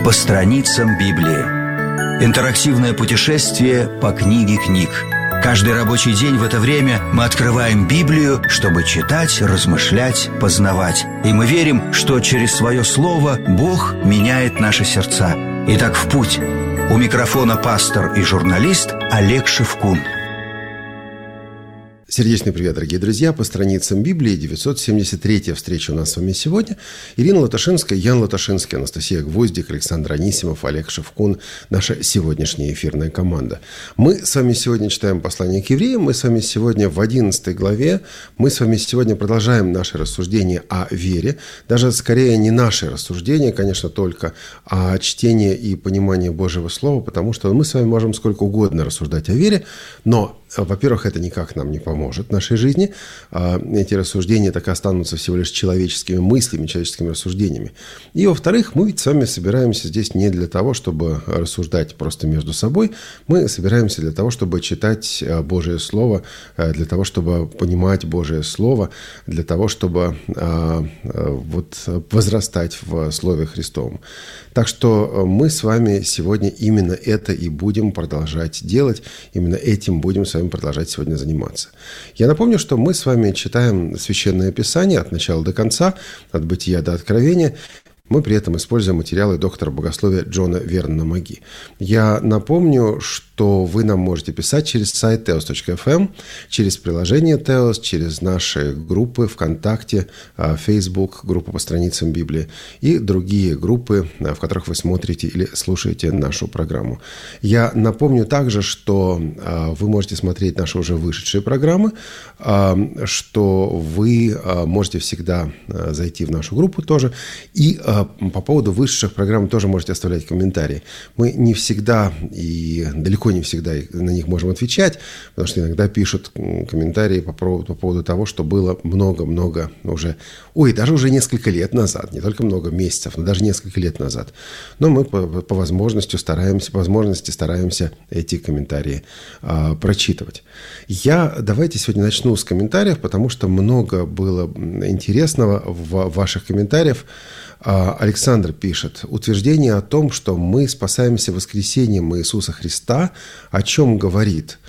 По страницам Библии. Интерактивное путешествие по книге книг. Каждый рабочий день в это время мы открываем Библию, чтобы читать, размышлять, познавать. И мы верим, что через свое слово Бог меняет наши сердца. Итак, в путь. У микрофона пастор и журналист Олег Шевкун. Сердечный привет, дорогие друзья! По страницам Библии 973-я встреча у нас с вами сегодня. Ирина Латашинская, Ян Латашинский, Анастасия Гвоздик, Александр Анисимов, Олег Шевкун. Наша сегодняшняя эфирная команда. Мы с вами сегодня читаем послание к евреям. Мы с вами сегодня в 11 главе. Мы с вами сегодня продолжаем наши рассуждения о вере. Даже скорее не наши рассуждения, конечно, только о чтении и понимании Божьего Слова, потому что мы с вами можем сколько угодно рассуждать о вере, но, во-первых, это никак нам не поможет в нашей жизни. Эти рассуждения так и останутся всего лишь человеческими мыслями, человеческими рассуждениями. И, во-вторых, мы ведь с вами собираемся здесь не для того, чтобы рассуждать просто между собой. Мы собираемся для того, чтобы читать Божие Слово, для того, чтобы понимать Божие Слово, для того, чтобы возрастать в Слове Христовом. Так что мы с вами сегодня именно это и будем продолжать делать. Именно этим будем с вами продолжать сегодня заниматься. Я напомню, что мы с вами читаем Священное Писание от начала до конца, от Бытия до Откровения. Мы при этом используем материалы доктора богословия Джона Вернона Маги. Я напомню, что вы нам можете писать через сайт teos.fm, через приложение Teos, через наши группы ВКонтакте, Facebook, группу по страницам Библии и другие группы, в которых вы смотрите или слушаете нашу программу. Я напомню также, что вы можете смотреть наши уже вышедшие программы, что вы можете всегда зайти в нашу группу тоже и по поводу высших программ тоже можете оставлять комментарии. Мы не всегда и далеко не всегда на них можем отвечать, потому что иногда пишут комментарии по поводу того, что было много-много уже, даже уже несколько лет назад, не только много месяцев, но даже несколько лет назад. Но мы по возможности стараемся эти комментарии прочитывать. Давайте сегодня начну с комментариев, потому что много было интересного в ваших комментариях. Александр пишет: утверждение о том, что мы спасаемся воскресением Иисуса Христа, о чем говорит?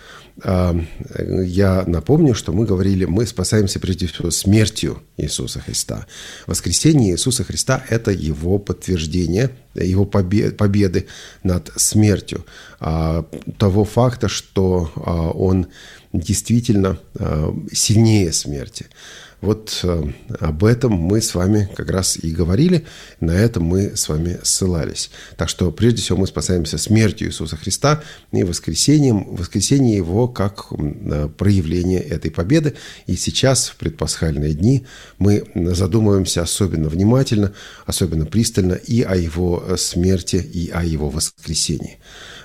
Я напомню, что мы спасаемся прежде всего смертью Иисуса Христа. Воскресение Иисуса Христа – это Его подтверждение, Его победы над смертью, того факта, что Он действительно сильнее смерти. Вот об этом мы с вами как раз и говорили, на это мы с вами ссылались. Так что прежде всего мы спасаемся смертью Иисуса Христа и воскресение Его как проявление этой победы. И сейчас, в предпасхальные дни, мы задумываемся особенно внимательно, особенно пристально и о Его смерти, и о Его воскресении.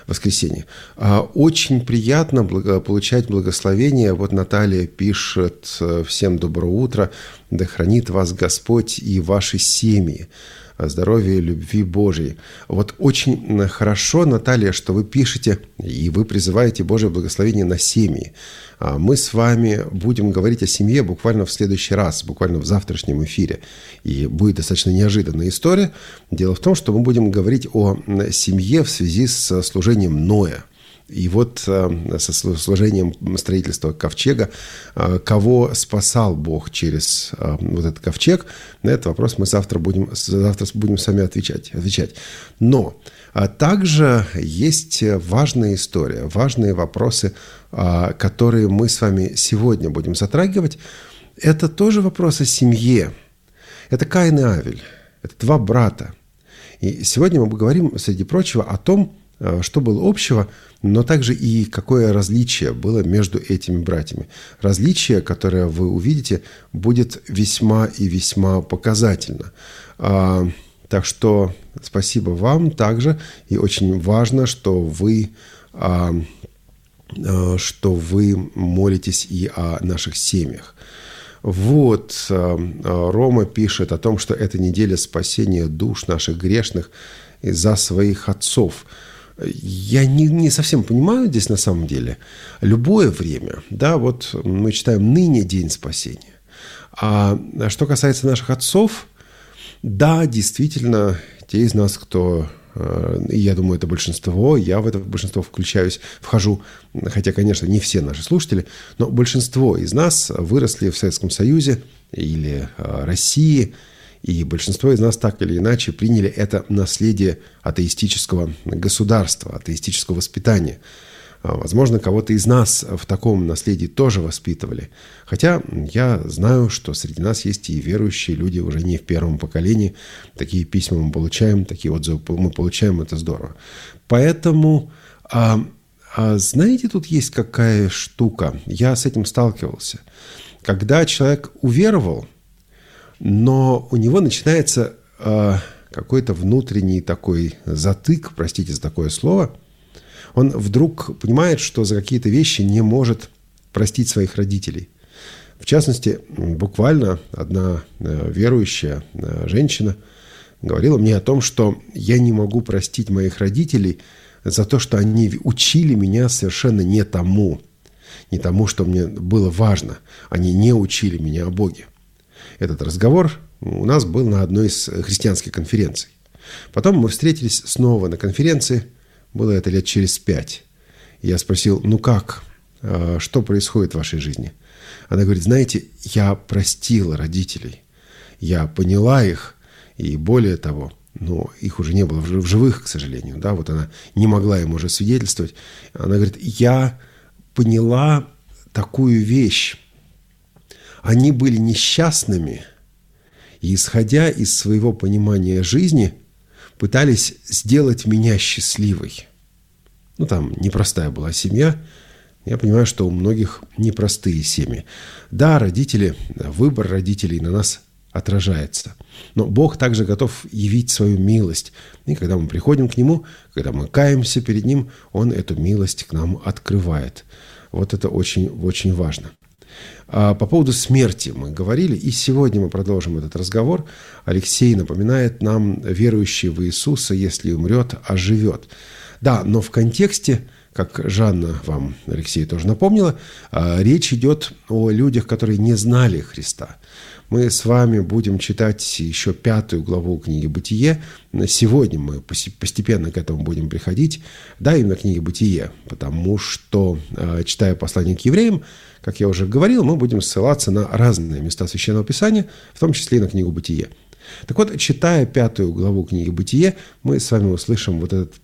Очень приятно получать благословение. Вот Наталья пишет: всем доброе утро, да хранит вас Господь и ваши семьи. Здоровья и любви Божьей. Вот очень хорошо, Наталья, что вы пишете и вы призываете Божье благословение на семьи. Мы с вами будем говорить о семье буквально в следующий раз, буквально в завтрашнем эфире. И будет достаточно неожиданная история. Дело в том, что мы будем говорить о семье в связи с служением Ноя. И вот со служением строительства ковчега, кого спасал Бог через вот этот ковчег, на этот вопрос мы завтра будем с вами отвечать. Но также есть важная история, важные вопросы, которые мы с вами сегодня будем затрагивать. Это тоже вопрос о семье. Это Каин и Авель. Это два брата. И сегодня мы поговорим, среди прочего, о том, что было общего, но также и какое различие было между этими братьями. Различие, которое вы увидите, будет весьма и весьма показательно. Так что спасибо вам также. И очень важно, что вы молитесь и о наших семьях. Вот Рома пишет о том, что это неделя спасения душ наших грешных за своих отцов. Я не совсем понимаю здесь на самом деле. Любое время, да, вот мы читаем «ныне день спасения». А что касается наших отцов, да, действительно, те из нас, кто и я думаю, это большинство, я в это большинство вхожу, хотя, конечно, не все наши слушатели, но большинство из нас выросли в Советском Союзе или России, и большинство из нас так или иначе приняли это наследие атеистического государства, атеистического воспитания. Возможно, кого-то из нас в таком наследии тоже воспитывали. Хотя я знаю, что среди нас есть и верующие люди уже не в первом поколении. Такие письма мы получаем, такие отзывы мы получаем, это здорово. Поэтому, знаете, тут есть какая штука. Я с этим сталкивался. Когда человек уверовал, но у него начинается какой-то внутренний такой затык, простите за такое слово, он вдруг понимает, что за какие-то вещи не может простить своих родителей. В частности, буквально одна верующая женщина говорила мне о том, что я не могу простить моих родителей за то, что они учили меня совершенно не тому, что мне было важно. Они не учили меня о Боге. Этот разговор у нас был на одной из христианских конференций. Потом мы встретились снова на конференции. Было это лет через 5. Я спросил, как? Что происходит в вашей жизни? Она говорит, знаете, я простила родителей. Я поняла их, и более того, их уже не было в живых, к сожалению. Да, вот она не могла им уже свидетельствовать. Она говорит, я поняла такую вещь. Они были несчастными, и, исходя из своего понимания жизни, пытались сделать меня счастливой. Там непростая была семья. Я понимаю, что у многих непростые семьи. Да, родители, выбор родителей на нас отражается. Но Бог также готов явить свою милость. И когда мы приходим к Нему, когда мы каемся перед Ним, Он эту милость к нам открывает. Вот это очень, очень важно. По поводу смерти мы говорили, и сегодня мы продолжим этот разговор. Алексей напоминает нам, верующий в Иисуса, если умрет, оживет. Да, но в контексте, как Жанна вам, Алексей, тоже напомнила, речь идет о людях, которые не знали Христа. Мы с вами будем читать еще 5 главу книги «Бытие». Сегодня мы постепенно к этому будем приходить. Да, именно книги «Бытие», потому что, читая послание к евреям, как я уже говорил, мы будем ссылаться на разные места Священного Писания, в том числе и на книгу «Бытие». Так вот, читая 5 главу книги «Бытие», мы с вами услышим вот этот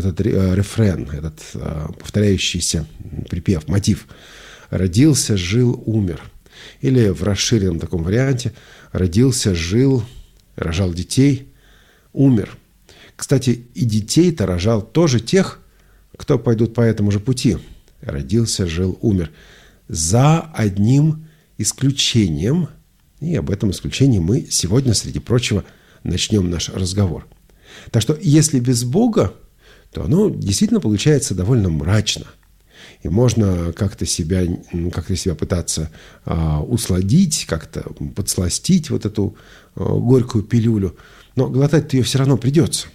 рефрен, этот повторяющийся припев, мотив. «Родился, жил, умер». Или в расширенном таком варианте «родился, жил, рожал детей, умер». Кстати, и детей-то рожал тоже тех, кто пойдут по этому же пути. Родился, жил, умер. За одним исключением, и об этом исключении мы сегодня, среди прочего, начнем наш разговор. Так что, если без Бога, то оно действительно получается довольно мрачно. И можно как-то себя пытаться усладить, как-то подсластить вот эту горькую пилюлю. Но глотать-то ее все равно придется.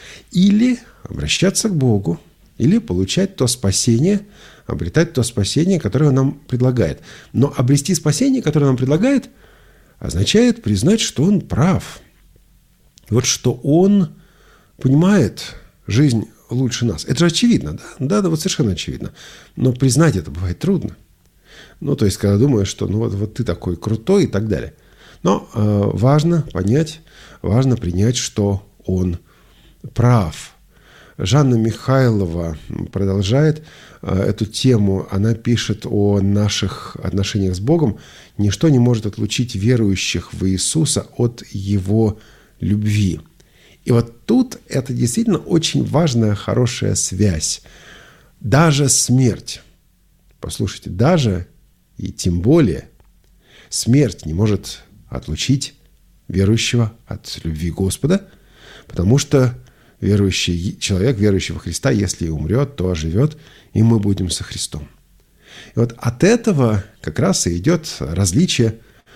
Или обращаться к Богу, или получать то спасение, обретать то спасение, которое Он нам предлагает. Но обрести спасение, которое Он нам предлагает, означает признать, что Он прав. Вот что Он понимает жизнь лучше нас. Это же очевидно, да? Да, вот совершенно очевидно. Но признать это бывает трудно. То есть, когда думаешь, что вот ты такой крутой и так далее. Но важно понять, важно принять, что Он прав. Жанна Михайлова продолжает эту тему. Она пишет о наших отношениях с Богом. Ничто не может отлучить верующих в Иисуса от Его любви. И вот тут это действительно очень важная, хорошая связь. Даже смерть, послушайте, даже и тем более смерть не может отлучить верующего от любви Господа, потому что верующий человек, верующий во Христа, если и умрет, то оживет, и мы будем со Христом. И вот от этого как раз и идет различие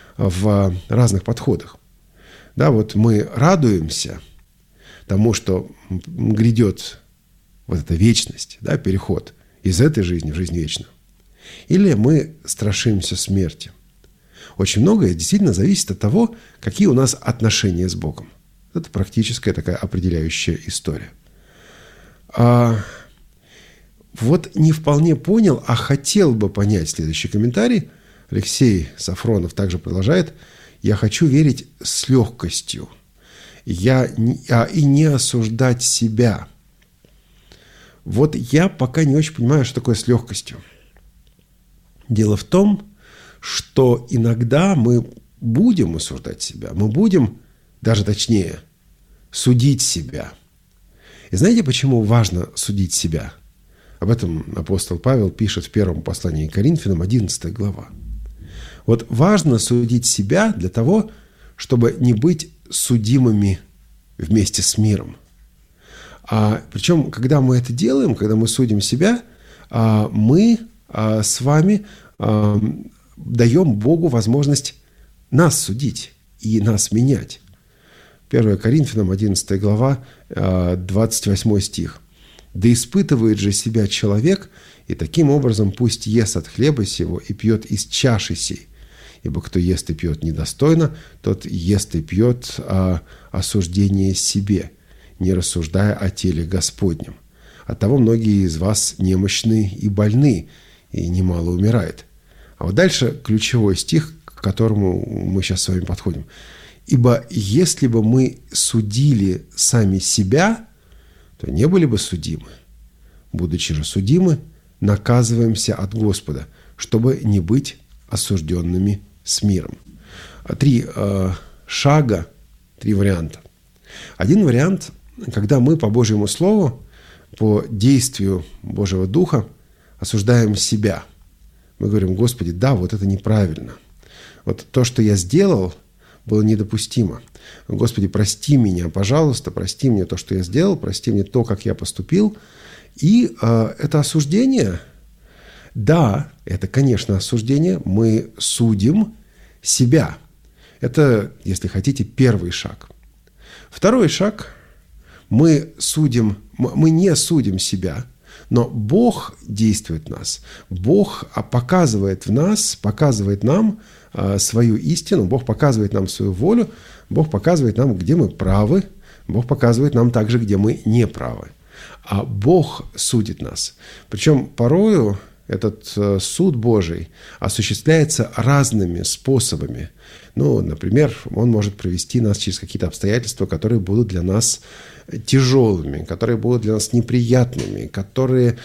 в разных подходах. Да, вот мы радуемся тому, что грядет вот эта вечность, да, переход из этой жизни в жизнь вечную. Или мы страшимся смерти. Очень многое действительно зависит от того, какие у нас отношения с Богом. Это практическая такая определяющая история. Вот не вполне понял, а хотел бы понять следующий комментарий. Алексей Сафронов также продолжает. «Я хочу верить с легкостью и не осуждать себя». Вот я пока не очень понимаю, что такое с легкостью. Дело в том, что иногда мы будем осуждать себя, мы будем, даже точнее, судить себя. И знаете, почему важно судить себя? Об этом апостол Павел пишет в первом послании к Коринфянам, 11 глава. Вот важно судить себя для того, чтобы не быть судимыми вместе с миром. Причем, когда мы это делаем, когда мы судим себя, мы с вами даем Богу возможность нас судить и нас менять. 1 Коринфянам, 11 глава, 28 стих. «Да испытывает же себя человек, и таким образом пусть ест от хлеба сего и пьет из чаши сей. Ибо кто ест и пьет недостойно, тот ест и пьет осуждение себе, не рассуждая о теле Господнем. Оттого многие из вас немощны и больны, и немало умирает». А вот дальше ключевой стих, к которому мы сейчас с вами подходим. «Ибо если бы мы судили сами себя, то не были бы судимы. Будучи же судимы, наказываемся от Господа, чтобы не быть осужденными с миром». 3 шага, 3 варианта. Один вариант, когда мы по Божьему Слову, по действию Божьего Духа осуждаем себя. Мы говорим: Господи, да, вот это неправильно. Вот то, что я сделал, было недопустимо. Господи, прости меня, пожалуйста, прости мне то, что я сделал, прости мне то, как я поступил. И это осуждение, да, это, конечно, осуждение, мы судим себя. Это, если хотите, первый шаг. Второй шаг, мы не судим себя, но Бог действует в нас. Бог показывает нам свою истину, Бог показывает нам свою волю, Бог показывает нам, где мы правы, Бог показывает нам также, где мы не правы. А Бог судит нас. Причем порою этот суд Божий осуществляется разными способами. Например, Он может провести нас через какие-то обстоятельства, которые будут для нас тяжелыми, которые будут для нас неприятными, которые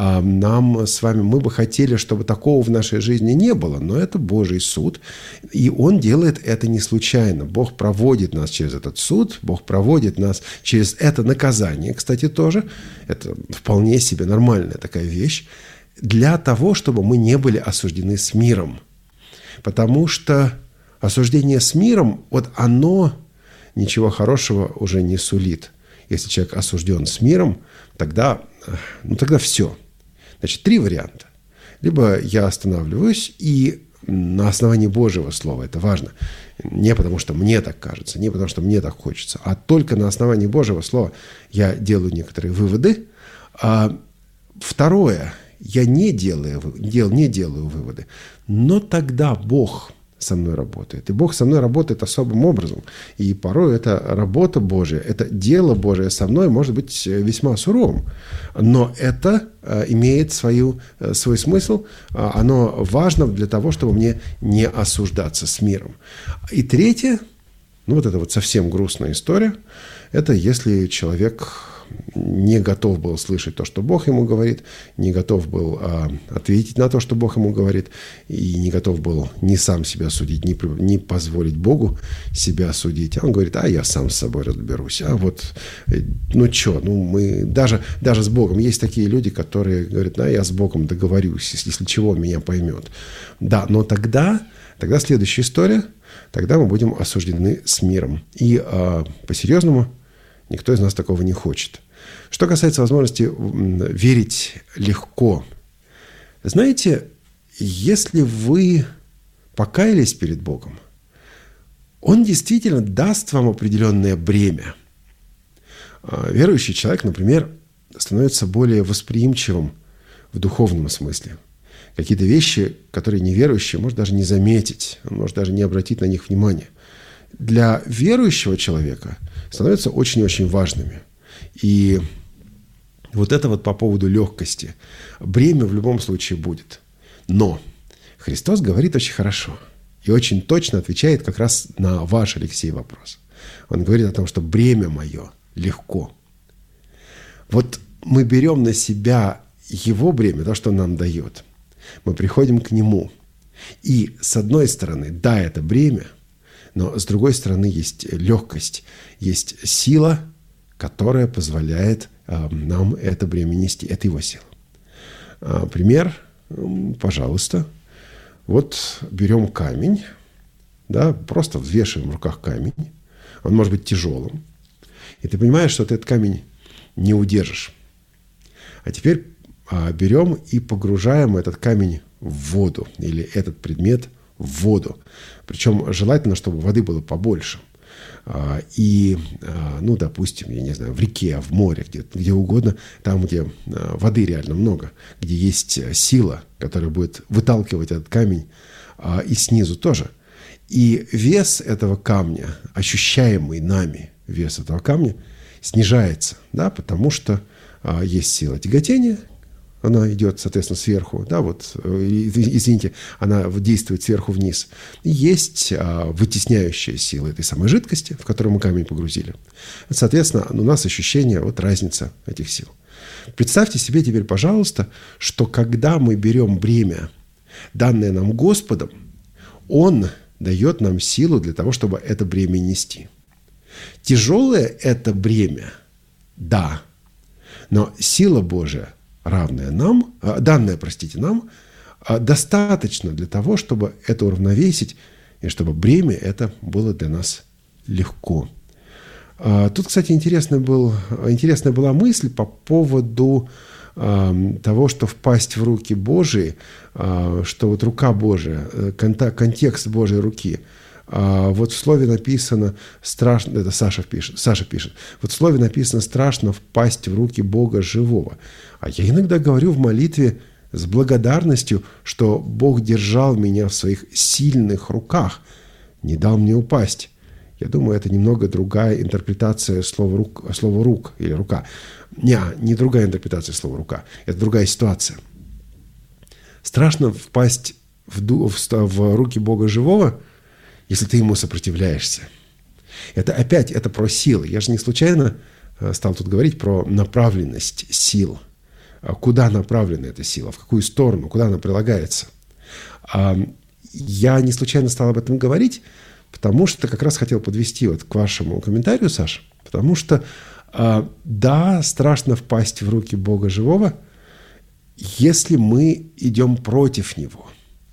нам с вами, мы бы хотели, чтобы такого в нашей жизни не было, но это Божий суд, и Он делает это не случайно. Бог проводит нас через этот суд, Бог проводит нас через это наказание, кстати, тоже. Это вполне себе нормальная такая вещь, для того, чтобы мы не были осуждены с миром. Потому что осуждение с миром, вот оно ничего хорошего уже не сулит. Если человек осужден с миром, тогда все. Значит, 3 варианта. Либо я останавливаюсь и на основании Божьего Слова, это важно, не потому что мне так кажется, не потому что мне так хочется, а только на основании Божьего Слова я делаю некоторые выводы. Второе, я не делаю выводы, но тогда Бог со мной работает. И Бог со мной работает особым образом. И порой эта работа Божья, это дело Божие со мной может быть весьма суровым. Но это имеет свой смысл. Оно важно для того, чтобы мне не осуждаться с миром. И третье, это вот совсем грустная история, это если человек не готов был слышать то, что Бог ему говорит, не готов был ответить на то, что Бог ему говорит, и не готов был ни сам себя судить, ни позволить Богу себя судить. А он говорит: я сам с собой разберусь. Мы даже с Богом. Есть такие люди, которые говорят: я с Богом договорюсь, если чего, меня поймет. Да, но тогда следующая история, тогда мы будем осуждены с миром. И по-серьезному никто из нас такого не хочет. Что касается возможности верить легко. Знаете, если вы покаялись перед Богом, Он действительно даст вам определенное бремя. Верующий человек, например, становится более восприимчивым в духовном смысле. Какие-то вещи, которые неверующий может даже не заметить, он может даже не обратить на них внимания. Для верующего человека становятся очень-очень важными. И Вот это вот по поводу легкости. Бремя в любом случае будет. Но Христос говорит очень хорошо и очень точно отвечает как раз на ваш, Алексей, вопрос. Он говорит о том, что бремя мое легко. Вот мы берем на себя Его бремя, то, что Он нам дает. Мы приходим к Нему. И с одной стороны, да, это бремя, но с другой стороны есть легкость, есть сила, которая позволяет нам это бремя нести. Это Его сила. Пример, пожалуйста. Вот берем камень, да, просто взвешиваем в руках камень. Он может быть тяжелым. И ты понимаешь, что ты этот камень не удержишь. А теперь берем и погружаем этот камень в воду или этот предмет в воду. Причем желательно, чтобы воды было побольше. И, ну, допустим, я не знаю, в реке, в море, где угодно, там, где воды реально много, где есть сила, которая будет выталкивать этот камень, и снизу тоже. И вес этого камня, ощущаемый нами вес этого камня, снижается, да, потому что есть сила тяготения, она идет, соответственно, сверху, да, вот, извините, она действует сверху вниз. И есть вытесняющая сила этой самой жидкости, в которую мы камень погрузили. Соответственно, у нас ощущение, вот разница этих сил. Представьте себе теперь, пожалуйста, что когда мы берем бремя, данное нам Господом, Он дает нам силу для того, чтобы это бремя нести. Тяжелое это бремя, да, но сила Божия, равная нам, данная, нам, достаточно для того, чтобы это уравновесить, и чтобы бремя это было для нас легко. Тут, кстати, интересная была мысль по поводу того, что впасть в руки Божии, что вот рука Божия, контекст Божьей руки. Вот в слове написано страшно, это Саша пишет, вот в слове написано страшно впасть в руки Бога живого. А я иногда говорю в молитве с благодарностью, что Бог держал меня в своих сильных руках, не дал мне упасть. Я думаю, это немного другая интерпретация слова «рук» или «рука». Не другая интерпретация слова «рука». Это другая ситуация. Страшно впасть в руки Бога живого, если ты Ему сопротивляешься. Это про силы. Я же не случайно стал тут говорить про направленность сил. Куда направлена эта сила, в какую сторону, куда она прилагается. Я не случайно стал об этом говорить, потому что как раз хотел подвести вот к вашему комментарию, Саша. Потому что, да, страшно впасть в руки Бога живого, если мы идем против Него.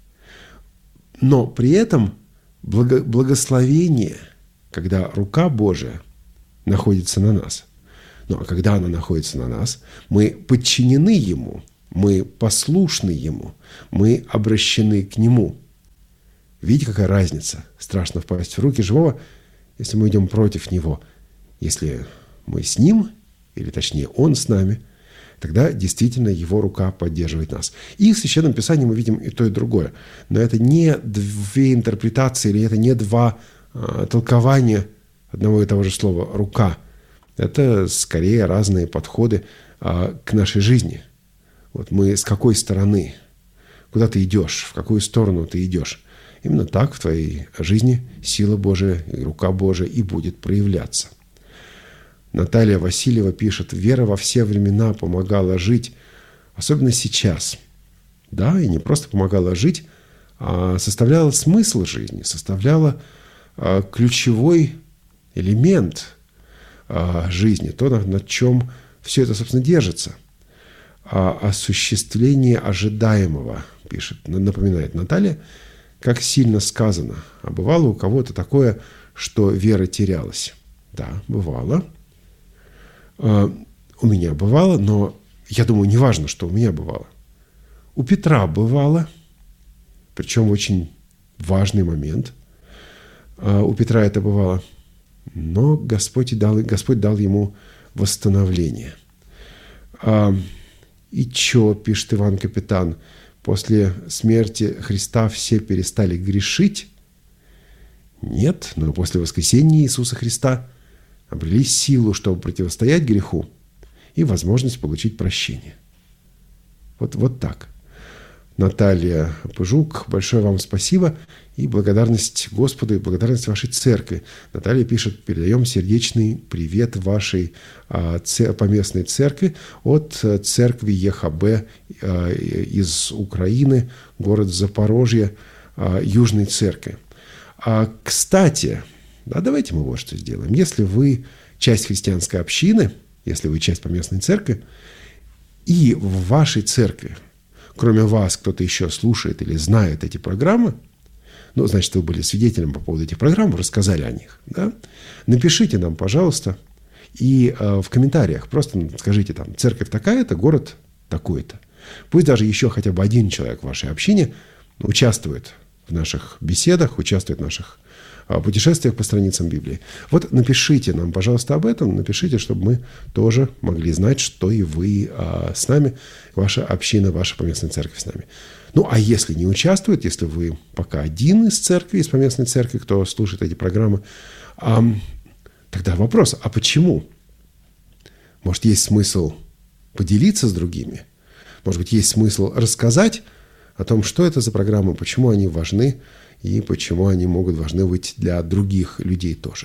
Но при этом благословение, когда рука Божия находится на нас. Ну, а когда она находится на нас, мы подчинены Ему, мы послушны Ему, мы обращены к Нему. Видите, какая разница? Страшно впасть в руки живого, если мы идем против Него. Если мы с Ним, или точнее Он с нами, тогда действительно Его рука поддерживает нас. И в Священном Писании мы видим и то, и другое. Но это не две интерпретации, или это не два толкования одного и того же слова «рука». Это скорее разные подходы к нашей жизни. Вот мы с какой стороны, куда ты идешь, в какую сторону ты идешь. Именно так в твоей жизни сила Божия и рука Божия и будет проявляться. Наталья Васильева пишет: «Вера во все времена помогала жить, особенно сейчас». Да, и не просто помогала жить, а составляла смысл жизни, составляла ключевой элемент жизни, то, над чем все это, собственно, держится. Осуществление ожидаемого, пишет, напоминает Наталья, как сильно сказано. А бывало у кого-то такое, что вера терялась? Да, бывало. У меня бывало, но я думаю, не важно, что у меня бывало. У Петра бывало, причем очень важный момент. У Петра это бывало. Но Господь дал ему восстановление. И чё, пишет Иван Капитан, после смерти Христа все перестали грешить? Нет, но после воскресения Иисуса Христа обрели силу, чтобы противостоять греху. и возможность получить прощение. Вот так. Наталья Пыжук, большое вам спасибо и благодарность Господу, и благодарность вашей церкви. Наталья пишет: передаем сердечный привет вашей поместной церкви от церкви ЕХБ из Украины, город Запорожье, Южной церкви. Кстати, давайте мы вот что сделаем. Если вы часть христианской общины, если вы часть поместной церкви, и в вашей церкви, кроме вас, кто-то еще слушает или знает эти программы, значит, вы были свидетелем по поводу этих программ, рассказали о них, да? Напишите нам, пожалуйста, и в комментариях просто скажите там: церковь такая-то, город такой-то. Пусть даже еще хотя бы один человек в вашей общине участвует в наших беседах, участвует в наших путешествиях по страницам Библии. Вот напишите нам, пожалуйста, об этом. Напишите, чтобы мы тоже могли знать, что и вы с нами, ваша община, ваша поместная церковь с нами. А если не участвует, если вы пока один из церкви, из поместной церкви, кто слушает эти программы, тогда вопрос: а почему? Может, есть смысл поделиться с другими? Может быть, есть смысл рассказать о том, что это за программы, почему они важны, и почему они могут важны быть для других людей тоже.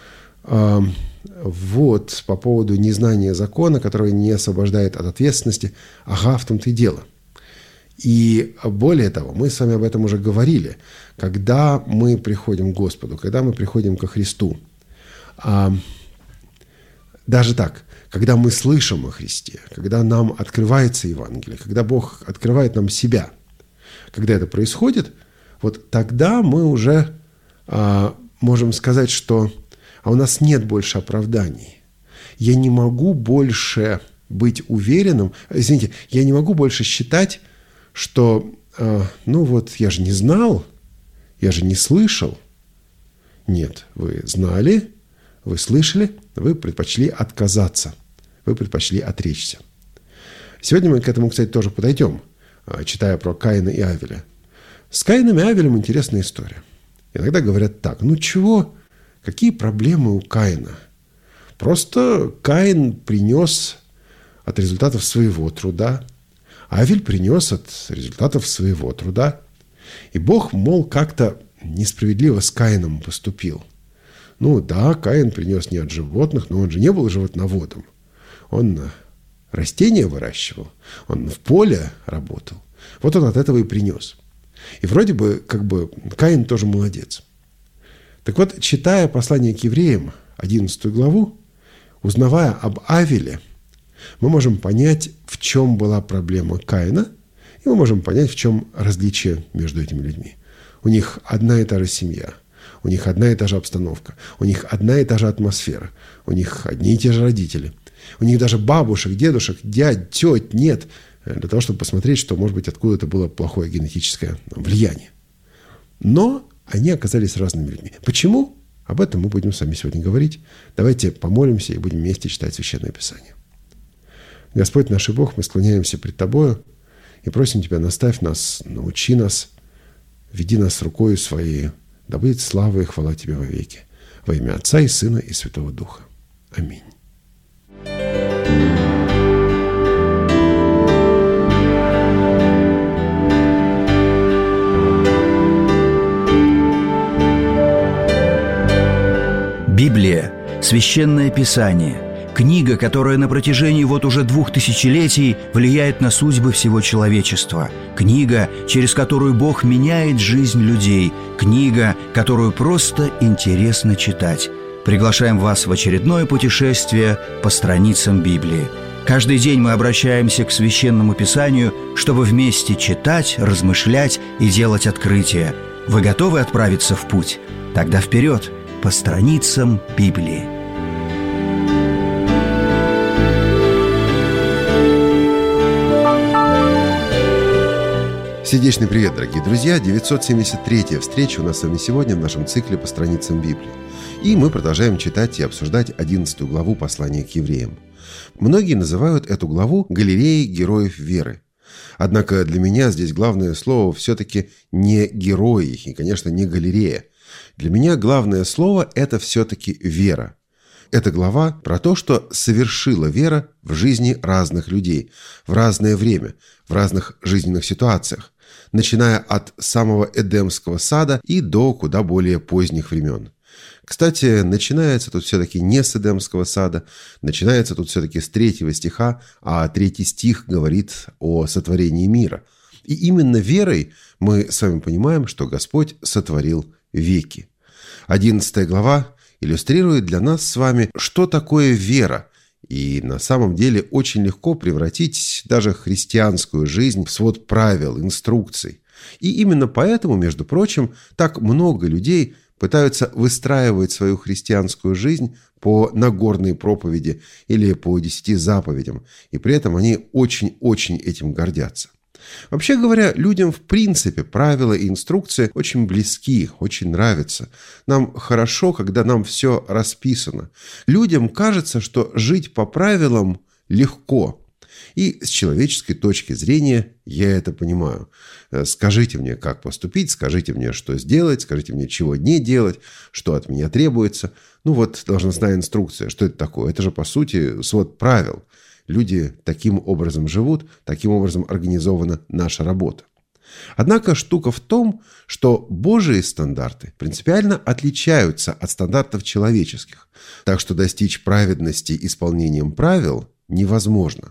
Вот по поводу незнания закона, который не освобождает от ответственности. В том-то и дело. И более того, мы с вами об этом уже говорили. Когда мы приходим к Господу, когда мы приходим ко Христу, даже так, когда мы слышим о Христе, когда нам открывается Евангелие, когда Бог открывает нам себя, когда это происходит, вот тогда мы уже можем сказать, что у нас нет больше оправданий. Я не могу больше быть уверенным, я не могу больше считать, что я же не знал, я же не слышал. Нет, вы знали, вы слышали, вы предпочли отказаться, вы предпочли отречься. Сегодня мы к этому, кстати, тоже подойдем, читая про Каина и Авеля. С Каином и Авелем интересная история. Иногда говорят так: какие проблемы у Каина? Просто Каин принес от результатов своего труда, а Авель принес от результатов своего труда. И Бог, как-то несправедливо с Каином поступил. Каин принес не от животных, но он же не был животноводом. Он растения выращивал, он в поле работал. Вот он от этого и принес. И вроде бы, Каин тоже молодец. Так вот, читая послание к евреям, 11 главу, узнавая об Авеле, мы можем понять, в чем была проблема Каина, и мы можем понять, в чем различие между этими людьми. У них одна и та же семья, у них одна и та же обстановка, у них одна и та же атмосфера, у них одни и те же родители, у них даже бабушек, дедушек, дядь, теть нет, для того, чтобы посмотреть, что, может быть, откуда-то было плохое генетическое влияние. Но они оказались разными людьми. Почему? Об этом мы будем с вами сегодня говорить. Давайте помолимся и будем вместе читать Священное Писание. Господь наш и Бог, мы склоняемся пред Тобою и просим Тебя: наставь нас, научи нас, веди нас рукою Своей, да будет слава и хвала Тебе вовеки. Во имя Отца и Сына и Святого Духа. Аминь. Библия – Священное Писание, книга, которая на протяжении уже 2000 летий влияет на судьбы всего человечества, книга, через которую Бог меняет жизнь людей, книга, которую просто интересно читать. Приглашаем вас в очередное путешествие по страницам Библии. Каждый день мы обращаемся к Священному Писанию, чтобы вместе читать, размышлять и делать открытия. Вы готовы отправиться в путь? Тогда вперед! По страницам Библии. Сердечный привет, дорогие друзья! 973-я встреча у нас с вами сегодня в нашем цикле по страницам Библии. И мы продолжаем читать и обсуждать 11 главу послания к евреям. Многие называют эту главу галереей героев веры. Однако для меня здесь главное слово все-таки не герои и, конечно, не галерея. Для меня главное слово – это все-таки вера. Эта глава про то, что совершила вера в жизни разных людей, в разное время, в разных жизненных ситуациях, начиная от самого Эдемского сада и до куда более поздних времен. Кстати, начинается тут все-таки не с Эдемского сада, начинается тут все-таки с 3 стиха, а 3 стих говорит о сотворении мира. И именно верой мы с вами понимаем, что Господь сотворил веки. 11 глава иллюстрирует для нас с вами, что такое вера. И на самом деле очень легко превратить даже христианскую жизнь в свод правил, инструкций. И именно поэтому, между прочим, так много людей пытаются выстраивать свою христианскую жизнь по Нагорной проповеди или по 10 заповедям. И при этом они очень-очень этим гордятся. Вообще говоря, людям в принципе правила и инструкции очень близки, очень нравятся. Нам хорошо, когда нам все расписано. Людям кажется, что жить по правилам легко. И с человеческой точки зрения я это понимаю. Скажите мне, как поступить, скажите мне, что сделать, скажите мне, чего не делать, что от меня требуется. Должностная инструкция. Что это такое? Это же, по сути, свод правил. Люди таким образом живут, таким образом организована наша работа. Однако штука в том, что Божьи стандарты принципиально отличаются от стандартов человеческих, так что достичь праведности исполнением правил невозможно.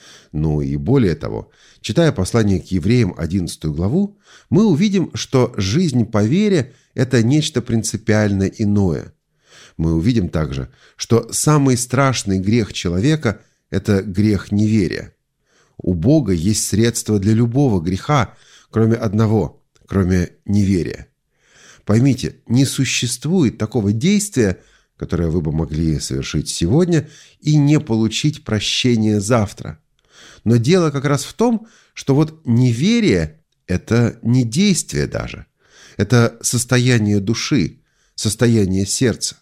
И более того, читая послание к евреям 11 главу, мы увидим, что жизнь по вере – это нечто принципиально иное. Мы увидим также, что самый страшный грех человека – это грех неверия. У Бога есть средства для любого греха, кроме одного, кроме неверия. Поймите, не существует такого действия, которое вы бы могли совершить сегодня и не получить прощения завтра. Но дело как раз в том, что неверие – это не действие даже. Это состояние души, состояние сердца.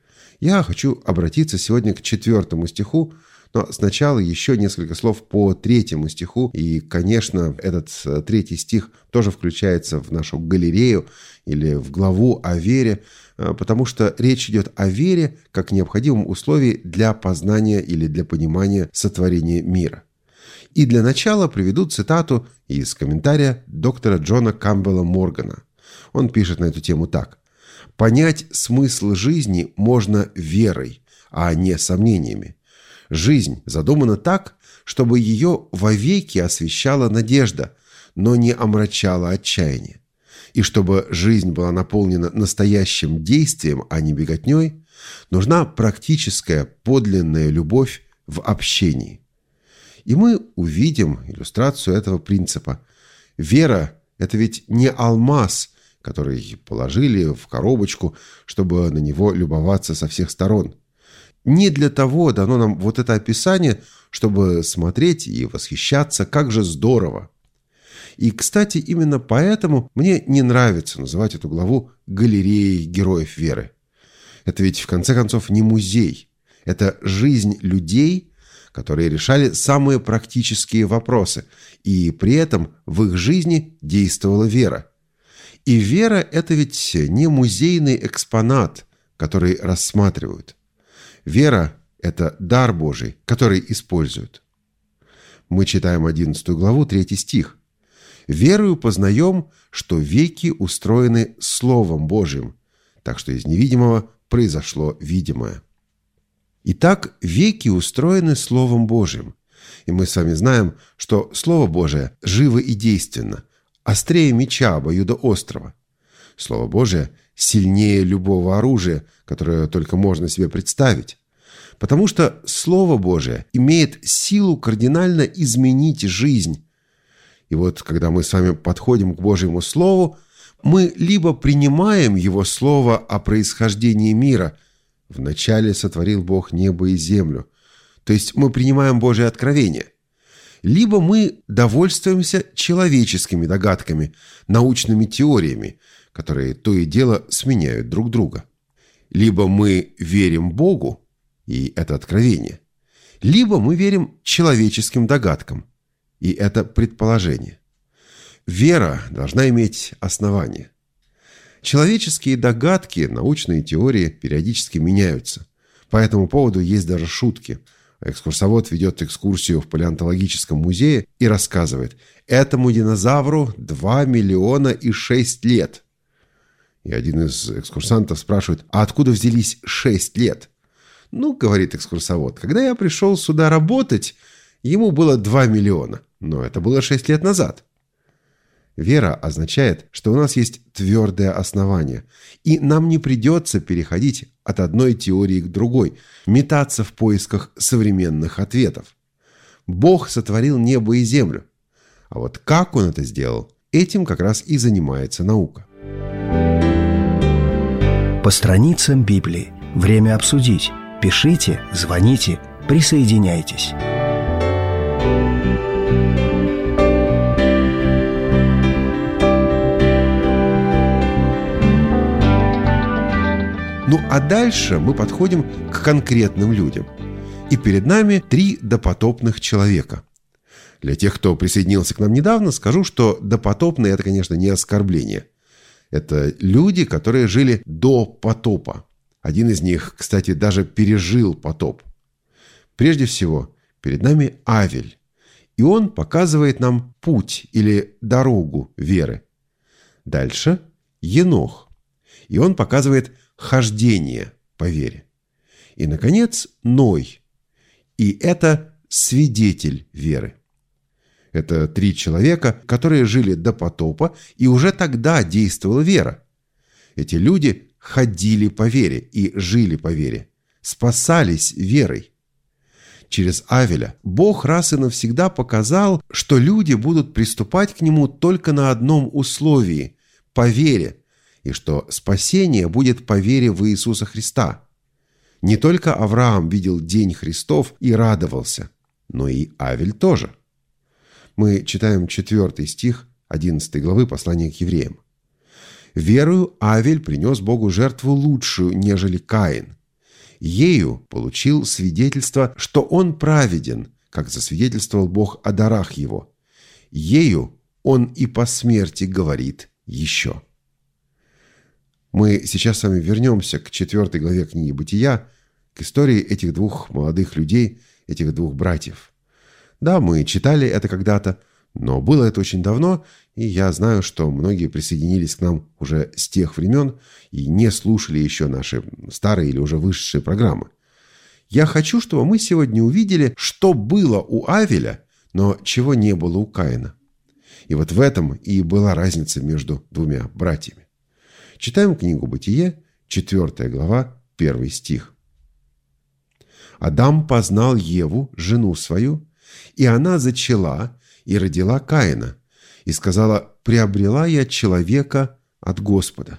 Я хочу обратиться сегодня к 4 стиху, но сначала еще несколько слов по 3 стиху. И, конечно, этот 3 стих тоже включается в нашу галерею или в главу о вере, потому что речь идет о вере как необходимом условии для познания или для понимания сотворения мира. И для начала приведу цитату из комментария доктора Джона Кампбелла Моргана. Он пишет на эту тему так. «Понять смысл жизни можно верой, а не сомнениями. Жизнь задумана так, чтобы ее вовеки освещала надежда, но не омрачала отчаяние. И чтобы жизнь была наполнена настоящим действием, а не беготней, нужна практическая подлинная любовь в общении». И мы увидим иллюстрацию этого принципа. Вера – это ведь не алмаз, который положили в коробочку, чтобы на него любоваться со всех сторон. Не для того дано нам это описание, чтобы смотреть и восхищаться, как же здорово. И, кстати, именно поэтому мне не нравится называть эту главу галереей героев веры. Это ведь, в конце концов, не музей. Это жизнь людей, которые решали самые практические вопросы, и при этом в их жизни действовала вера. И вера – это ведь не музейный экспонат, который рассматривают. Вера – это дар Божий, который используют. Мы читаем 11 главу, 3 стих. «Верою познаем, что веки устроены Словом Божьим, так что из невидимого произошло видимое». Итак, веки устроены Словом Божьим. И мы с вами знаем, что Слово Божие живо и действенно, острее меча обоюдоострого. Слово Божие сильнее любого оружия, которое только можно себе представить. Потому что Слово Божие имеет силу кардинально изменить жизнь. И когда мы с вами подходим к Божьему Слову, мы либо принимаем Его Слово о происхождении мира. «Вначале сотворил Бог небо и землю». То есть мы принимаем Божие откровение. Либо мы довольствуемся человеческими догадками, научными теориями, которые то и дело сменяют друг друга. Либо мы верим Богу, и это откровение. Либо мы верим человеческим догадкам, и это предположение. Вера должна иметь основание. Человеческие догадки, научные теории периодически меняются, По этому поводу есть даже шутки. Экскурсовод ведет экскурсию в палеонтологическом музее и рассказывает: этому динозавру 2 миллиона и 6 лет. И один из экскурсантов спрашивает: а откуда взялись 6 лет? Ну, говорит экскурсовод, когда я пришел сюда работать, ему было 2 миллиона, но это было 6 лет назад. Вера означает, что у нас есть твердое основание, и нам не придется переходить от одной теории к другой, метаться в поисках современных ответов. Бог сотворил небо и землю. А вот как Он это сделал, этим как раз и занимается наука. По страницам Библии. Время обсудить. Пишите, звоните, присоединяйтесь. Ну а дальше мы подходим к конкретным людям. И перед нами 3 допотопных человека. Для тех, кто присоединился к нам недавно, скажу, что допотопные – это, конечно, не оскорбление. Это люди, которые жили до потопа. Один из них, кстати, даже пережил потоп. Прежде всего, перед нами Авель. И он показывает нам путь или дорогу веры. Дальше Енох. И он показывает хождение по вере. И, наконец, Ной. И это свидетель веры. Это 3 человека, которые жили до потопа, и уже тогда действовала вера. Эти люди ходили по вере и жили по вере, спасались верой. Через Авеля Бог раз и навсегда показал, что люди будут приступать к Нему только на одном условии – по вере, и что спасение будет по вере в Иисуса Христа. Не только Авраам видел день Христов и радовался, но и Авель тоже. Мы читаем 4 стих 11 главы послания к евреям. «Верою Авель принес Богу жертву лучшую, нежели Каин. Ею получил свидетельство, что он праведен, как засвидетельствовал Бог о дарах его. Ею он и по смерти говорит еще». Мы сейчас с вами вернемся к 4 главе книги Бытия, к истории этих 2 молодых людей, этих 2 братьев. Да, мы читали это когда-то, но было это очень давно, и я знаю, что многие присоединились к нам уже с тех времен и не слушали еще наши старые или уже вышедшие программы. Я хочу, чтобы мы сегодня увидели, что было у Авеля, но чего не было у Каина. И вот в этом и была разница между 2 братьями. Читаем книгу Бытие, 4 глава, 1 стих. «Адам познал Еву, жену свою, и она зачала и родила Каина, и сказала: приобрела я человека от Господа».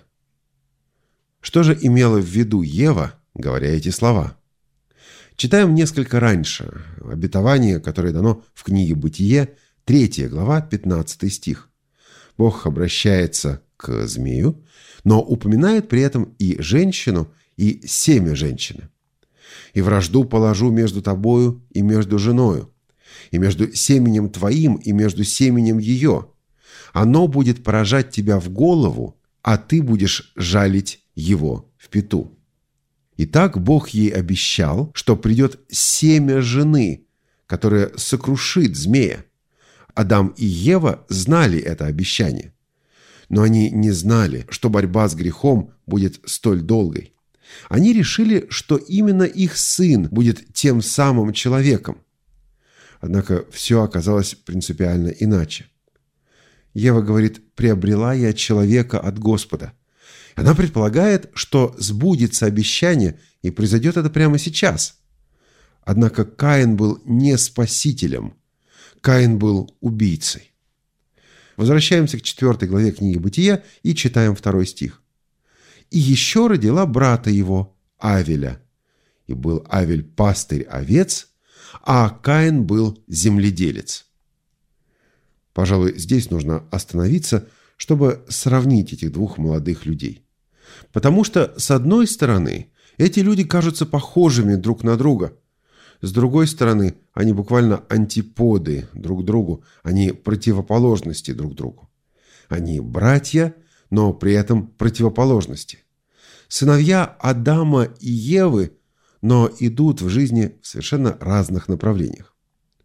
Что же имела в виду Ева, говоря эти слова? Читаем несколько раньше обетование, которое дано в книге Бытие, 3 глава, 15 стих. Бог обращается к змею, но упоминает при этом и женщину, и семя женщины. «И вражду положу между тобою и между женою, и между семенем твоим и между семенем ее. Оно будет поражать тебя в голову, а ты будешь жалить его в пяту». Итак, Бог ей обещал, что придет семя жены, которое сокрушит змея. Адам и Ева знали это обещание. Но они не знали, что борьба с грехом будет столь долгой. Они решили, что именно их сын будет тем самым человеком. Однако все оказалось принципиально иначе. Ева говорит: «приобрела я человека от Господа». Она предполагает, что сбудется обещание, и произойдет это прямо сейчас. Однако Каин был не спасителем. Каин был убийцей. Возвращаемся к 4 главе книги Бытия и читаем 2 стих. «И еще родила брата его, Авеля. И был Авель пастырь овец, а Каин был земледелец». Пожалуй, здесь нужно остановиться, чтобы сравнить этих 2 молодых людей. Потому что, с одной стороны, эти люди кажутся похожими друг на друга. С другой стороны, они буквально антиподы друг другу, они противоположности друг другу. Они братья, но при этом противоположности. Сыновья Адама и Евы, но идут в жизни в совершенно разных направлениях.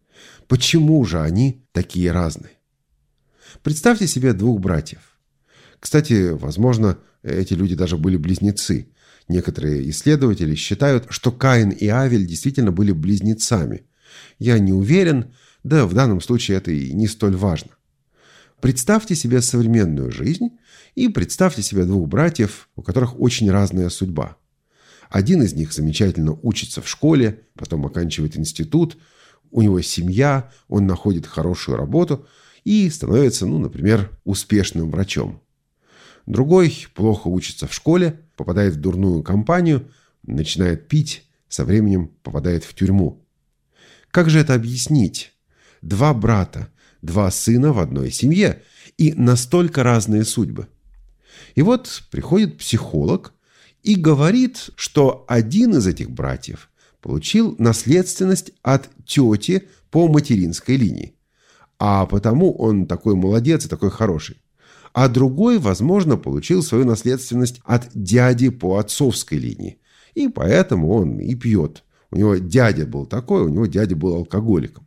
Почему же они такие разные? Представьте себе двух братьев. Кстати, возможно, эти люди даже были близнецы. Некоторые исследователи считают, что Каин и Авель действительно были близнецами. Я не уверен, да в данном случае это и не столь важно. Представьте себе современную жизнь и представьте себе двух братьев, у которых очень разная судьба. Один из них замечательно учится в школе, потом оканчивает институт, у него семья, он находит хорошую работу и становится, например, успешным врачом. Другой плохо учится в школе, попадает в дурную компанию, начинает пить, со временем попадает в тюрьму. Как же это объяснить? Два брата, два сына в одной семье и настолько разные судьбы. И вот приходит психолог и говорит, что один из этих братьев получил наследственность от тети по материнской линии, а потому он такой молодец и такой хороший. А другой, возможно, получил свою наследственность от дяди по отцовской линии, и поэтому он и пьет. У него дядя был такой, у него дядя был алкоголиком.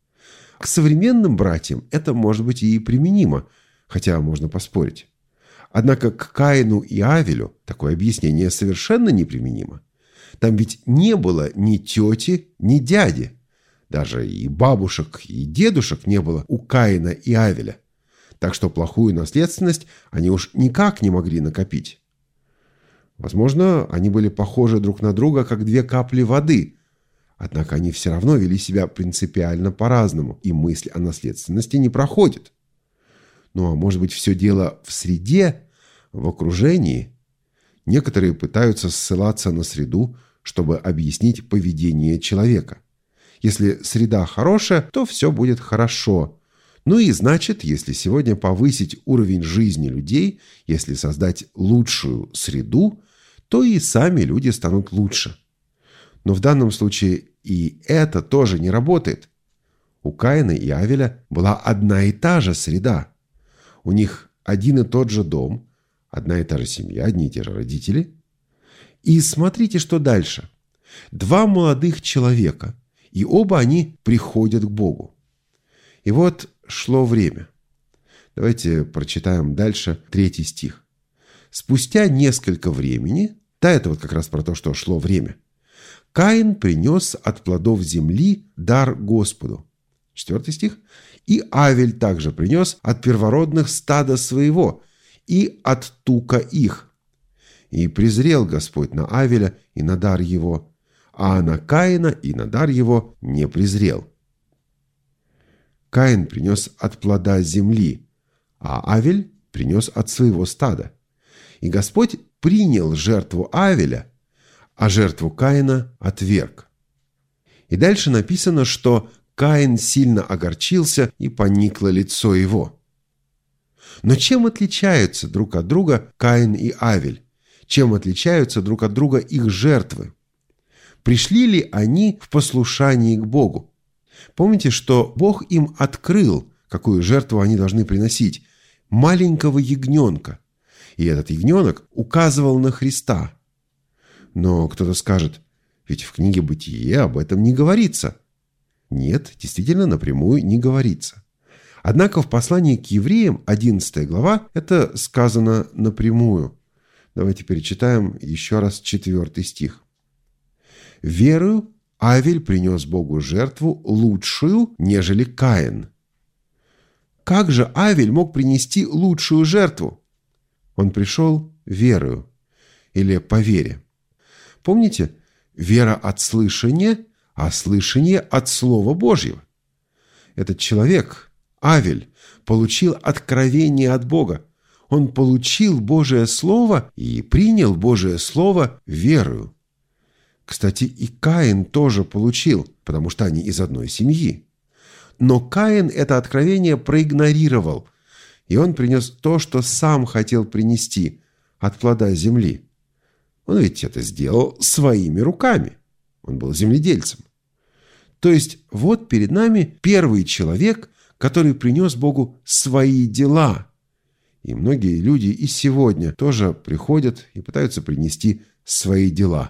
К современным братьям это может быть и применимо, хотя можно поспорить. Однако к Каину и Авелю такое объяснение совершенно неприменимо. Там ведь не было ни тети, ни дяди. Даже и бабушек, и дедушек не было у Каина и Авеля. Так что плохую наследственность они уж никак не могли накопить. Возможно, они были похожи друг на друга, как две капли воды. Однако они все равно вели себя принципиально по-разному, и мысль о наследственности не проходит. А может быть, все дело в среде, в окружении? Некоторые пытаются ссылаться на среду, чтобы объяснить поведение человека. Если среда хорошая, то все будет хорошо. И значит, если сегодня повысить уровень жизни людей, если создать лучшую среду, то и сами люди станут лучше. Но в данном случае и это тоже не работает. У Каина и Авеля была одна и та же среда. У них один и тот же дом, одна и та же семья, одни и те же родители. И смотрите, что дальше. Два молодых человека, и оба они приходят к Богу. И вот шло время. Давайте прочитаем дальше 3 стих. Спустя несколько времени, это вот как раз про то, что шло время, Каин принес от плодов земли дар Господу. 4 стих. И Авель также принес от первородных стада своего и от тука их. И презрел Господь на Авеля и на дар его, а на Каина и на дар его не презрел. Каин принес от плода земли, а Авель принес от своего стада. И Господь принял жертву Авеля, а жертву Каина отверг. И дальше написано, что Каин сильно огорчился, и поникло лицо его. Но чем отличаются друг от друга Каин и Авель? Чем отличаются друг от друга их жертвы? Пришли ли они в послушании к Богу? Помните, что Бог им открыл, какую жертву они должны приносить? Маленького ягненка. И этот ягненок указывал на Христа. Но кто-то скажет, ведь в книге «Бытие» об этом не говорится. Нет, действительно, напрямую не говорится. Однако в послании к евреям, 11 глава, это сказано напрямую. Давайте перечитаем еще раз 4 стих. «Верою Авель принес Богу жертву лучшую, нежели Каин». Как же Авель мог принести лучшую жертву? Он пришел верою или по вере. Помните, вера от слышания, а слышание от Слова Божьего. Этот человек, Авель, получил откровение от Бога. Он получил Божие Слово и принял Божие Слово верою. Кстати, и Каин тоже получил, потому что они из одной семьи. Но Каин это откровение проигнорировал, и он принес то, что сам хотел принести от плода земли. Он ведь это сделал своими руками. Он был земледельцем. То есть вот перед нами первый человек, который принес Богу свои дела. И многие люди и сегодня тоже приходят и пытаются принести свои дела.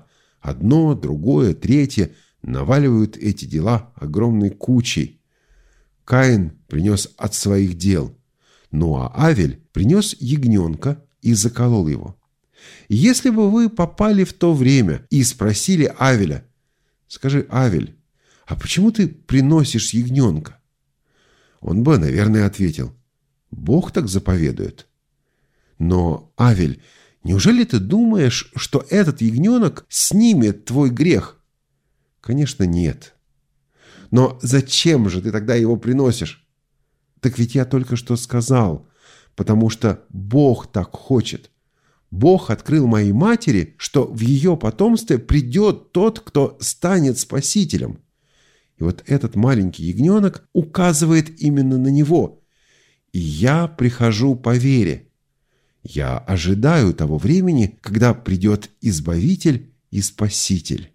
одно, другое, третье наваливают эти дела огромной кучей. Каин принес от своих дел, ну а Авель принес ягненка и заколол его. Если бы вы попали в то время и спросили Авеля: «Скажи, Авель, а почему ты приносишь ягненка?» Он бы, наверное, ответил: «Бог так заповедует». Но, Авель, неужели ты думаешь, что этот ягненок снимет твой грех? Конечно, нет. Но зачем же ты тогда его приносишь? Так ведь я только что сказал, потому что Бог так хочет. Бог открыл моей матери, что в ее потомстве придет тот, кто станет спасителем. И вот этот маленький ягненок указывает именно на него. И я прихожу по вере. Я ожидаю того времени, когда придет Избавитель и Спаситель.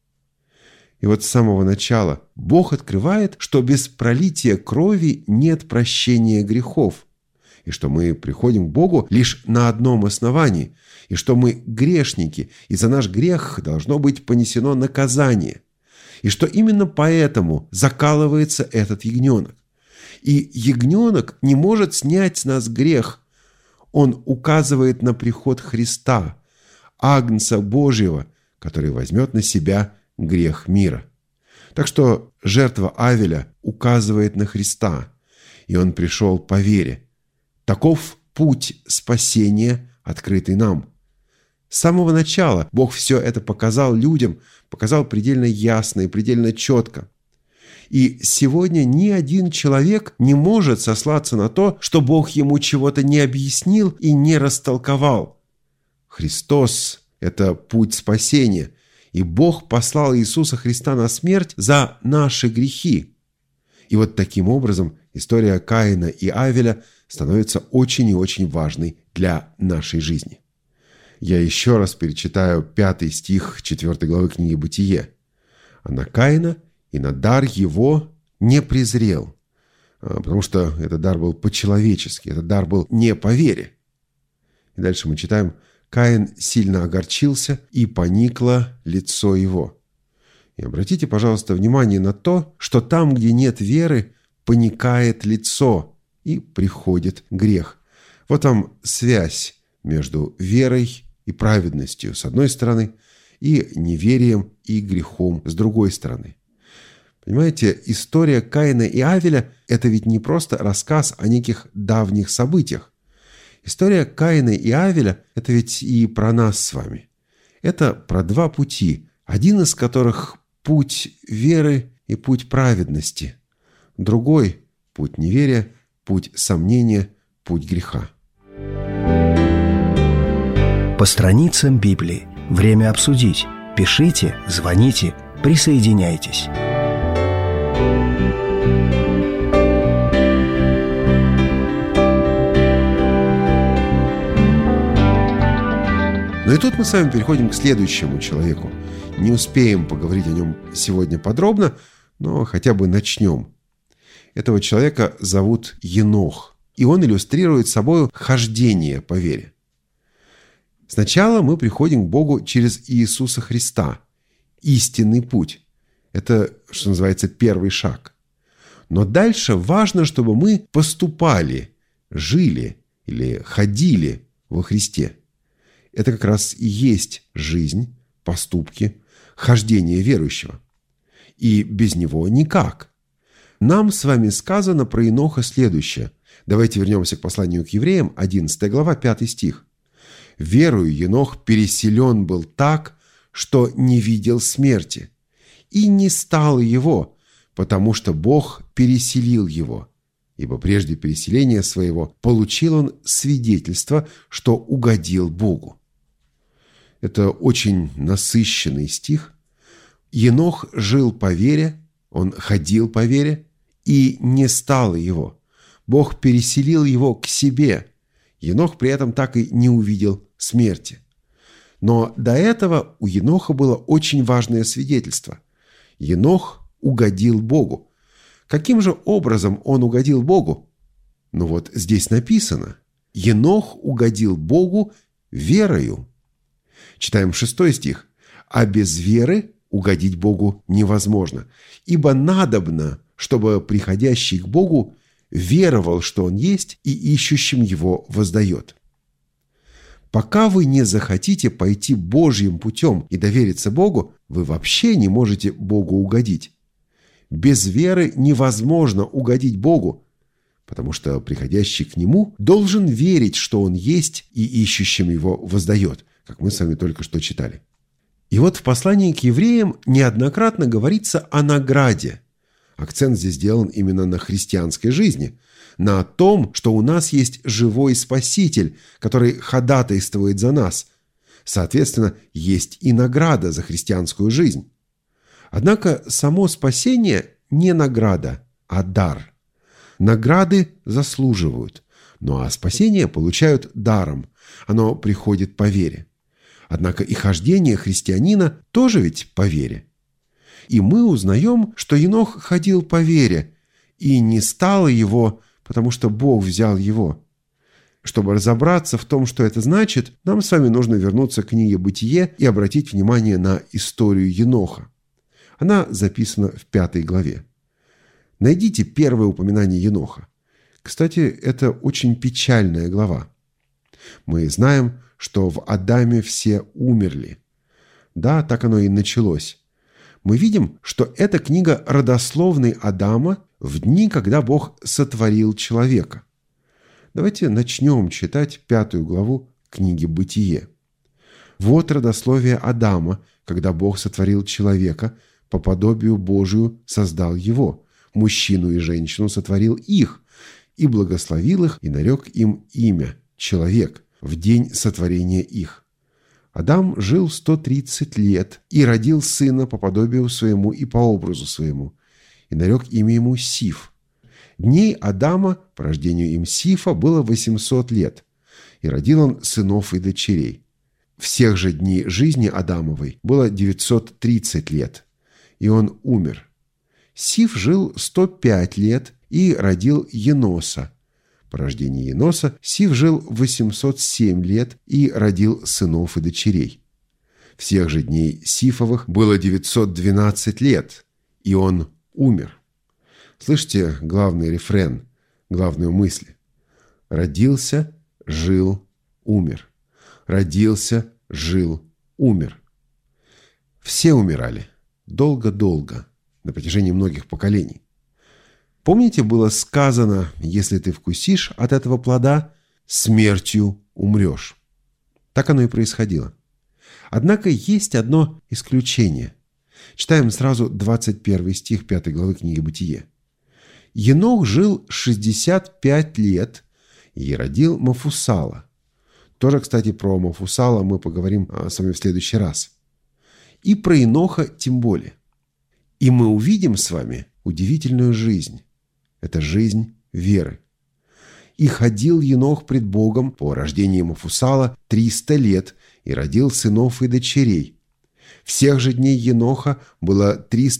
И вот с самого начала Бог открывает, что без пролития крови нет прощения грехов, и что мы приходим к Богу лишь на одном основании, и что мы грешники, и за наш грех должно быть понесено наказание, и что именно поэтому закалывается этот ягненок. И ягненок не может снять с нас грех. Он указывает на приход Христа, Агнца Божьего, который возьмет на себя грех мира. Так что жертва Авеля указывает на Христа, и он пришел по вере. Таков путь спасения, открытый нам. С самого начала Бог все это показал людям, показал предельно ясно и предельно четко. И сегодня ни один человек не может сослаться на то, что Бог ему чего-то не объяснил и не растолковал. Христос – это путь спасения, и Бог послал Иисуса Христа на смерть за наши грехи. И вот таким образом история Каина и Авеля становится очень и очень важной для нашей жизни. Я еще раз перечитаю 5 стих 4 главы книги «Бытие». «А на Каина и на дар его не презрел», потому что этот дар был по-человечески, этот дар был не по вере. И дальше мы читаем: «Каин сильно огорчился, и поникло лицо его». И обратите, пожалуйста, внимание на то, что там, где нет веры, поникает лицо, и приходит грех. Вот там связь между верой и праведностью с одной стороны, и неверием и грехом с другой стороны. Понимаете, история Каина и Авеля – это ведь не просто рассказ о неких давних событиях. История Каина и Авеля – это ведь и про нас с вами. Это про два пути, один из которых – путь веры и путь праведности. Другой – путь неверия, путь сомнения, путь греха. По страницам Библии. Время обсудить. Пишите, звоните, присоединяйтесь. Ну и тут мы с вами переходим к следующему человеку. Не успеем поговорить о нем сегодня подробно, но хотя бы начнем. Этого человека зовут Енох, и он иллюстрирует собой хождение по вере. Сначала мы приходим к Богу через Иисуса Христа, истинный путь. Это, что называется, первый шаг. Но дальше важно, чтобы мы поступали, жили или ходили во Христе. Это как раз и есть жизнь, поступки, хождение верующего. И без него никак. Нам с вами сказано про Еноха следующее. Давайте вернемся к посланию к евреям, 11 глава, 5 стих. «Верою Енох переселен был так, что не видел смерти, и не стало его, потому что Бог переселил его. Ибо прежде переселения своего получил он свидетельство, что угодил Богу». Это очень насыщенный стих. Енох жил по вере, он ходил по вере, и не стало его. Бог переселил его к себе. Енох при этом так и не увидел смерти. Но до этого у Еноха было очень важное свидетельство. Енох угодил Богу. Каким же образом он угодил Богу? Ну вот здесь написано: Енох угодил Богу верою. Читаем 6 стих. А без веры угодить Богу невозможно. Ибо надобно, чтобы приходящий к Богу веровал, что Он есть, и ищущим Его воздает. Пока вы не захотите пойти Божьим путем и довериться Богу, вы вообще не можете Богу угодить. Без веры невозможно угодить Богу, потому что приходящий к Нему должен верить, что Он есть, и ищущим Его воздает, как мы с вами только что читали. И вот в послании к евреям неоднократно говорится о награде. Акцент здесь сделан именно на христианской жизни, на том, что у нас есть живой Спаситель, который ходатайствует за нас. Соответственно, есть и награда за христианскую жизнь. Однако само спасение не награда, а дар. Награды заслуживают, ну а спасение получают даром. Оно приходит по вере. Однако и хождение христианина тоже ведь по вере. И мы узнаем, что Енох ходил по вере, и не стало его, потому что Бог взял его. Чтобы разобраться в том, что это значит, нам с вами нужно вернуться к книге «Бытие» и обратить внимание на историю Еноха. Она записана в 5 главе. Найдите первое упоминание Еноха. Кстати, это очень печальная глава. Мы знаем, что в Адаме все умерли. Да, так оно и началось. Мы видим, что эта книга родословной Адама в дни, когда Бог сотворил человека. Давайте начнем читать 5 главу книги «Бытие». Вот родословие Адама, когда Бог сотворил человека, по подобию Божию создал его, мужчину и женщину сотворил их, и благословил их, и нарек им имя – человек, в день сотворения их. Адам жил 130 лет и родил сына по подобию своему и по образу своему, и нарек имя ему Сиф. Дней Адама по рождению им Сифа было 800 лет, и родил он сынов и дочерей. Всех же дней жизни Адамовой было 930 лет, и он умер. Сиф жил 105 лет и родил Еноса. По рождении Еноса Сиф жил 807 лет и родил сынов и дочерей. Всех же дней Сифовых было 912 лет, и он умер. Слышите главный рефрен, главную мысль? Родился, жил, умер. Родился, жил, умер. Все умирали. Долго-долго, на протяжении многих поколений. Помните, было сказано, если ты вкусишь от этого плода, смертью умрешь. Так оно и происходило. Однако есть одно исключение. Читаем сразу 21 стих 5 главы книги «Бытие». Енох жил 65 лет и родил Мафусала. Тоже, кстати, про Мафусала мы поговорим с вами в следующий раз. И про Еноха тем более. И мы увидим с вами удивительную жизнь. Это жизнь веры. И ходил Енох пред Богом по рождении Мафусала 300 лет и родил сынов и дочерей. Всех же дней Еноха было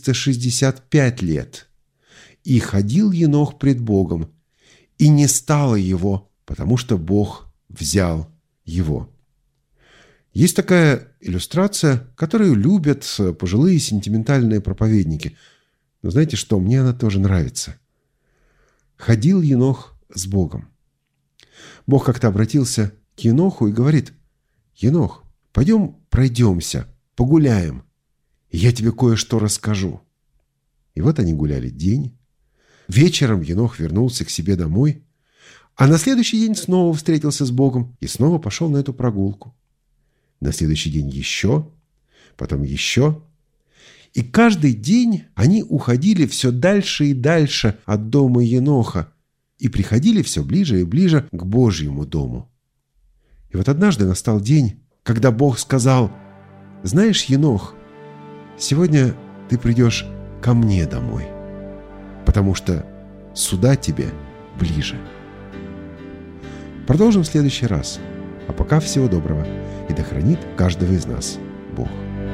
365 лет. И ходил Енох пред Богом, и не стало его, потому что Бог взял его. Есть такая иллюстрация, которую любят пожилые сентиментальные проповедники. Но знаете что, мне она тоже нравится. Ходил Енох с Богом. Бог как-то обратился к Еноху и говорит: «Енох, пойдем пройдемся, погуляем, и я тебе кое-что расскажу». И вот они гуляли день. Вечером Енох вернулся к себе домой, а на следующий день снова встретился с Богом и снова пошел на эту прогулку. На следующий день еще, потом еще. И каждый день они уходили все дальше и дальше от дома Еноха и приходили все ближе и ближе к Божьему дому. И вот однажды настал день, когда Бог сказал: «Знаешь, Енох, сегодня ты придешь ко мне домой, потому что суда тебе ближе». Продолжим в следующий раз. А пока всего доброго. И да хранит каждого из нас Бог.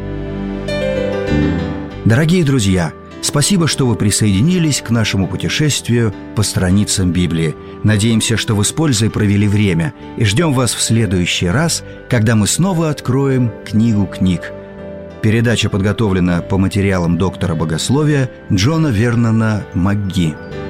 Дорогие друзья, спасибо, что вы присоединились к нашему путешествию по страницам Библии. Надеемся, что вы с пользой провели время, и ждем вас в следующий раз, когда мы снова откроем книгу книг. Передача подготовлена по материалам доктора богословия Джона Вернона МакГи.